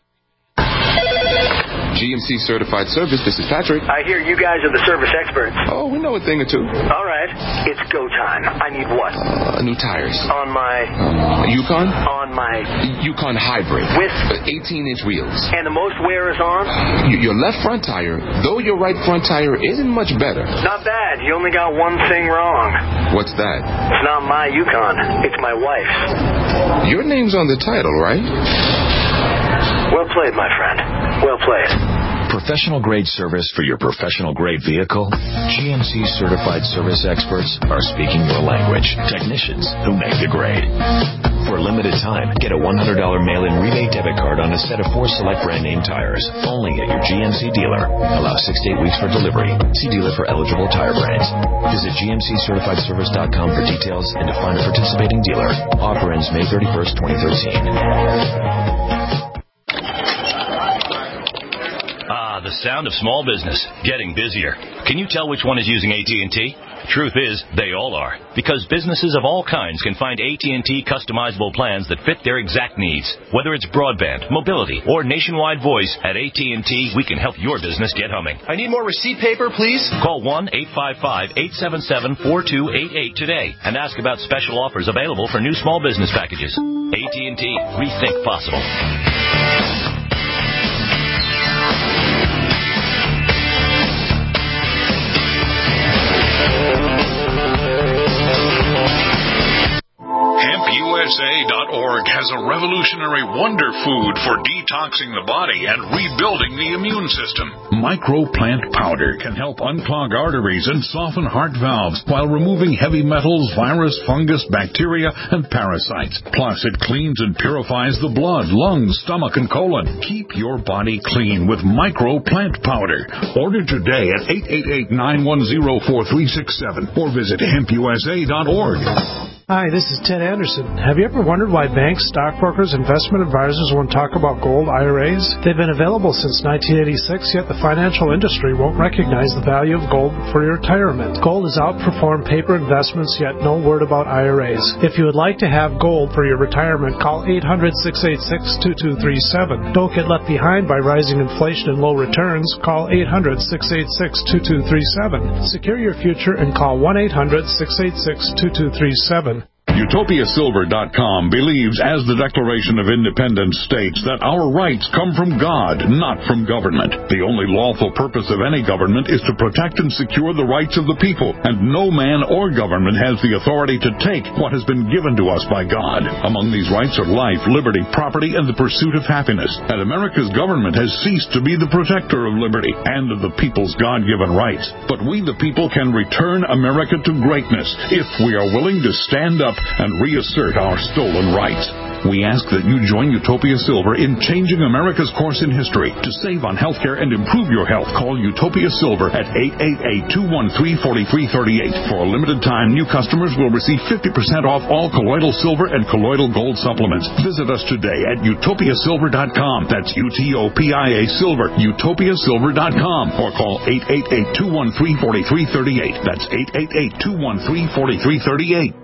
G M C Certified Service, this is Patrick. I hear you guys are the service experts. Oh, we know a thing or two. All right. It's go time. I need what? Uh, new tires. On my... Um, Yukon? On my... Yukon Hybrid. With? eighteen-inch wheels. And the most wear is on? Uh, your left front tire, though your right front tire isn't much better. Not bad. You only got one thing wrong. What's that? It's not my Yukon. It's my wife's. Your name's on the title, right? Well played, my friend. Well played. Professional grade service for your professional grade vehicle? G M C certified service experts are speaking your language. Technicians who make the grade. For a limited time, get a one hundred dollars mail-in rebate debit card on a set of four select brand name tires. Only at your G M C dealer. Allow six to eight weeks for delivery. See dealer for eligible tire brands. Visit G M C certified service dot com for details and to find a participating dealer. Offer ends May thirty-first, twenty thirteen. Ah, the sound of small business getting busier. Can you tell which one is using A T and T? Truth is, they all are. Because businesses of all kinds can find A T and T customizable plans that fit their exact needs. Whether it's broadband, mobility, or nationwide voice, at A T and T, we can help your business get humming. I need more receipt paper, please. Call one eight five five, eight seven seven, four two eight eight today and ask about special offers available for new small business packages. A T and T. Rethink possible. hemp U S A dot org has a revolutionary wonder food for detoxing the body and rebuilding the immune system. Microplant powder can help unclog arteries and soften heart valves while removing heavy metals, virus, fungus, bacteria, and parasites. Plus, it cleans and purifies the blood, lungs, stomach, and colon. Keep your body clean with Microplant powder. Order today at eight eight eight, nine one zero, four three six seven or visit hemp U S A dot org. Hi, this is Ted Anderson. Have you ever wondered why banks, stockbrokers, investment advisors won't talk about gold I R As? They've been available since nineteen eighty-six, yet the financial industry won't recognize the value of gold for your retirement. Gold has outperformed paper investments, yet no word about I R As. If you would like to have gold for your retirement, call eight hundred, six eight six, two two three seven. Don't get left behind by rising inflation and low returns. Call eight hundred, six eight six, two two three seven. Secure your future and call one eight hundred, six eight six, two two three seven. Utopia Silver dot com believes, as the Declaration of Independence states, that our rights come from God, not from government. The only lawful purpose of any government is to protect and secure the rights of the people, and no man or government has the authority to take what has been given to us by God. Among these rights are life, liberty, property, and the pursuit of happiness. And America's government has ceased to be the protector of liberty and of the people's God-given rights. But we, the people, can return America to greatness if we are willing to stand up and reassert our stolen rights. We ask that you join Utopia Silver in changing America's course in history. To save on health care and improve your health, call Utopia Silver at eight eight eight, two one three, four three three eight. For a limited time, new customers will receive fifty percent off all colloidal silver and colloidal gold supplements. Visit us today at Utopia Silver dot com. That's U T O P I A Silver, Utopia Silver dot com. Or call eight eight eight, two one three, four three three eight. That's eight eight eight, two one three, four three three eight.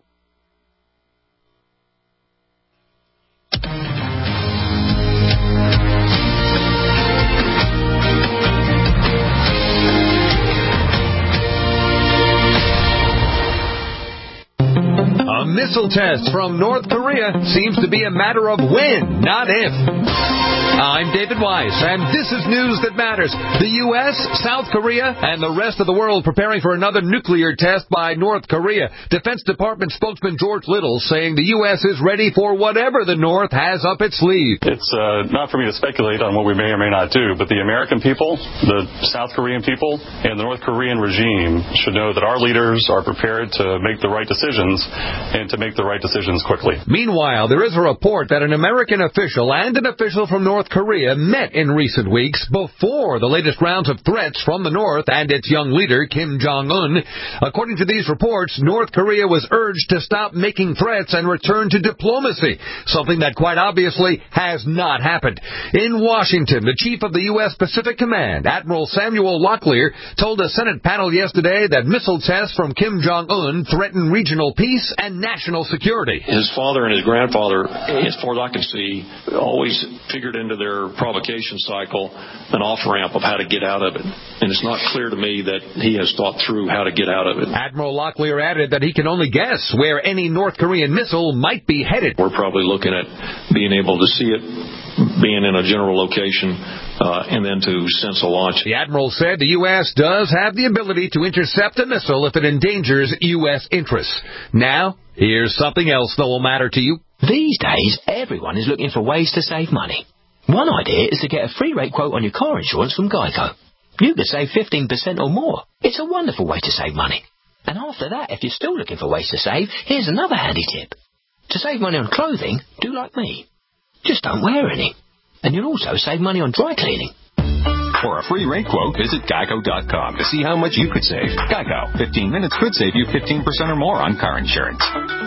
A missile test from North Korea seems to be a matter of when, not if. I'm David Weiss, and this is news that matters. The U S, South Korea, and the rest of the world preparing for another nuclear test by North Korea. Defense Department spokesman George Little saying the U S is ready for whatever the North has up its sleeve. It's uh, not for me to speculate on what we may or may not do, but the American people, the South Korean people, and the North Korean regime should know that our leaders are prepared to make the right decisions and to make the right decisions quickly. Meanwhile, there is a report that an American official and an official from North Korea met in recent weeks before the latest rounds of threats from the North and its young leader, Kim Jong-un. According to these reports, North Korea was urged to stop making threats and return to diplomacy, something that quite obviously has not happened. In Washington, the chief of the U S Pacific Command, Admiral Samuel Locklear, told a Senate panel yesterday that missile tests from Kim Jong-un threaten regional peace and national security. His father and his grandfather, as far as I can see, always figured into their provocation cycle an off-ramp of how to get out of it. And it's not clear to me that he has thought through how to get out of it. Admiral Locklear added that he can only guess where any North Korean missile might be headed. We're probably looking at being able to see it, being in a general location, uh, and then to sense a launch. The Admiral said the U S does have the ability to intercept a missile if it endangers U S interests. Now, here's something else that will matter to you. These days, everyone is looking for ways to save money. One idea is to get a free rate quote on your car insurance from Geico. You could save fifteen percent or more. It's a wonderful way to save money. And after that, if you're still looking for ways to save, here's another handy tip. To save money on clothing, do like me. Just don't wear any. And you'll also save money on dry cleaning. For a free rate quote, visit Geico dot com to see how much you could save. Geico. fifteen minutes could save you fifteen percent or more on car insurance.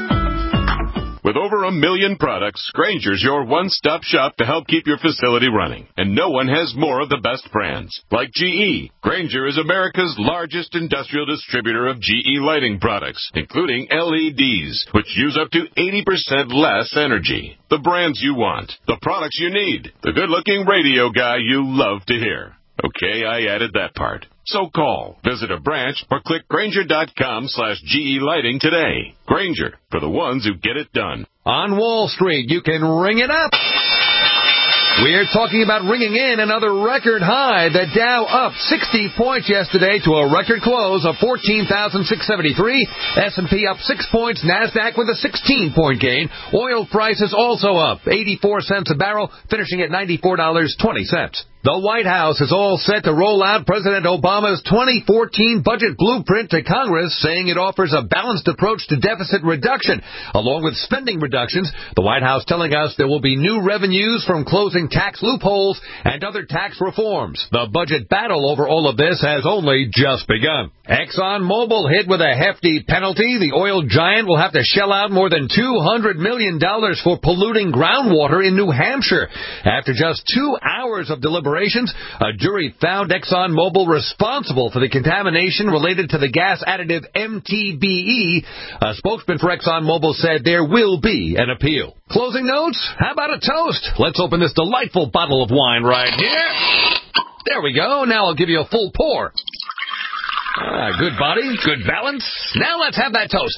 With over a million products, Grainger's your one-stop shop to help keep your facility running. And no one has more of the best brands. Like G E. Grainger is America's largest industrial distributor of G E lighting products, including L E Ds, which use up to eighty percent less energy. The brands you want. The products you need. The good-looking radio guy you love to hear. Okay, I added that part. So call, visit a branch, or click Grainger.com slash GE Lighting today. Grainger, for the ones who get it done. On Wall Street, you can ring it up. We're talking about ringing in another record high. The Dow up sixty points yesterday to a record close of fourteen thousand six hundred seventy-three. S and P up six points. NASDAQ with a sixteen-point gain. Oil prices also up eighty-four cents a barrel, finishing at ninety-four dollars and twenty cents. The White House is all set to roll out President Obama's twenty fourteen budget blueprint to Congress, saying it offers a balanced approach to deficit reduction, along with spending reductions. The White House telling us there will be new revenues from closing tax loopholes and other tax reforms. The budget battle over all of this has only just begun. ExxonMobil hit with a hefty penalty. The oil giant will have to shell out more than two hundred million dollars for polluting groundwater in New Hampshire. After just two hours of deliberation, a jury found ExxonMobil responsible for the contamination related to the gas additive M T B E. A spokesman for ExxonMobil said there will be an appeal. Closing notes? How about a toast? Let's open this delightful bottle of wine right here. There we go. Now I'll give you a full pour. Ah, good body, good balance. Now let's have that toast.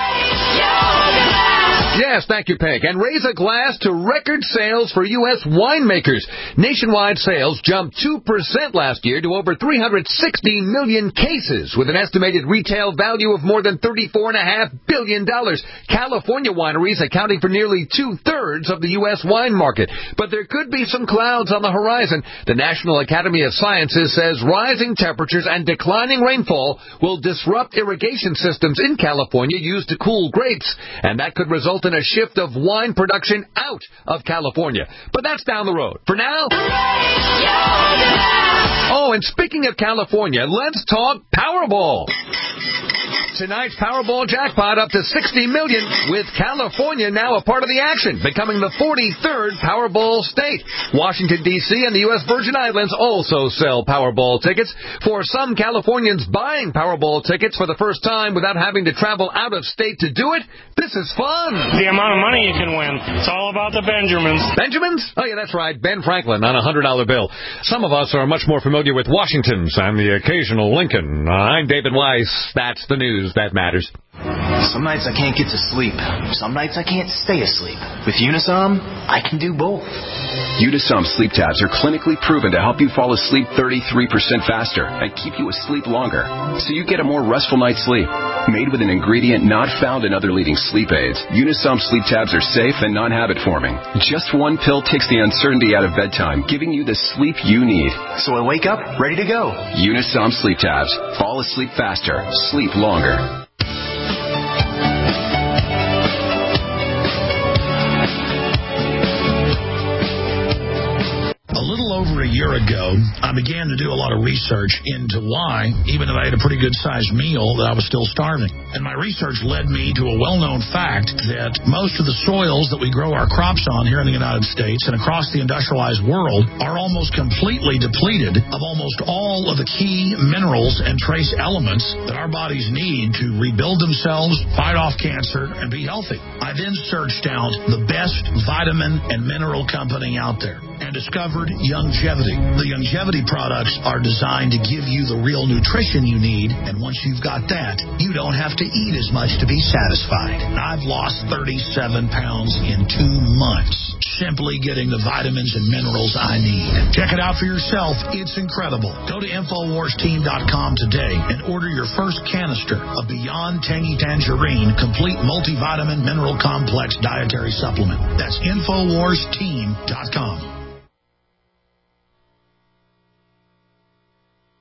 Yes, thank you, Pink. And raise a glass to record sales for U S winemakers. Nationwide sales jumped two percent last year to over three hundred sixty million cases, with an estimated retail value of more than thirty-four point five billion dollars. California wineries accounting for nearly two-thirds of the U S wine market. But there could be some clouds on the horizon. The National Academy of Sciences says rising temperatures and declining rainfall will disrupt irrigation systems in California used to cool grapes, and that could result in a shift of wine production out of California. But that's down the road. For now... Oh, and speaking of California, let's talk Powerball. Tonight's Powerball jackpot up to sixty million dollars, with California now a part of the action, becoming the forty-third Powerball state. Washington, D C and the U S Virgin Islands also sell Powerball tickets. For some Californians buying Powerball tickets for the first time without having to travel out of state to do it, this is fun. The amount of money you can win. It's all about the Benjamins. Benjamins? Oh, yeah, that's right. Ben Franklin on a one hundred dollar bill. Some of us are much more familiar with Washingtons and the occasional Lincoln. I'm David Weiss. That's the news that matters. Some nights I can't get to sleep. Some nights I can't stay asleep. With Unisom, I can do both. Unisom sleep tabs are clinically proven to help you fall asleep thirty-three percent faster and keep you asleep longer, so you get a more restful night's sleep. Made with an ingredient not found in other leading sleep aids, Unisom sleep tabs are safe and non-habit forming. Just one pill takes the uncertainty out of bedtime, giving you the sleep you need. So I wake up ready to go. Unisom sleep tabs. Fall asleep faster. Sleep longer. Over a year ago, I began to do a lot of research into why, even though I had a pretty good-sized meal, that I was still starving. And my research led me to a well-known fact that most of the soils that we grow our crops on here in the United States and across the industrialized world are almost completely depleted of almost all of the key minerals and trace elements that our bodies need to rebuild themselves, fight off cancer, and be healthy. I then searched out the best vitamin and mineral company out there and discovered Youngevity. The Youngevity products are designed to give you the real nutrition you need, and once you've got that, you don't have to eat as much to be satisfied. I've lost thirty-seven pounds in two months, simply getting the vitamins and minerals I need. Check it out for yourself. It's incredible. Go to Infowars Team dot com today and order your first canister of Beyond Tangy Tangerine Complete Multivitamin Mineral Complex Dietary Supplement. That's Infowars Team dot com.